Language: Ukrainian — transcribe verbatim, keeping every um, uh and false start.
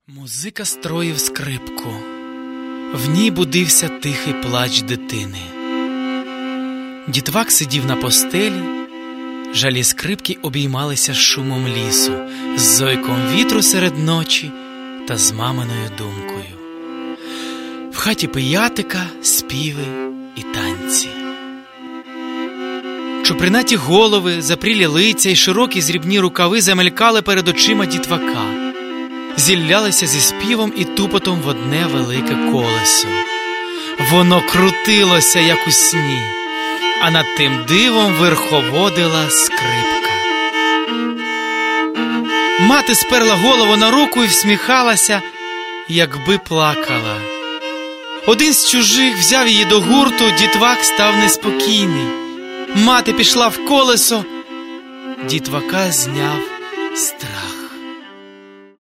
Музика строїв скрипку, в ній будився тихий плач дитини. Дітвак сидів на постелі, жалі скрипки обіймалися з шумом лісу, з зойком вітру серед ночі та з маминою думкою. В хаті пиятика, співи і танці. Чупринаті голови, запрілі лиця й широкі зрібні рукави замелькали перед очима дітвака. Зіллялися зі співом і тупотом в одне велике колесо. Воно крутилося, як у сні, а над тим дивом верховодила скрипка. Мати сперла голову на руку і всміхалася, якби плакала. Один з чужих взяв її до гурту, дітвак став неспокійний. Мати пішла в колесо, дітвака зняв страх.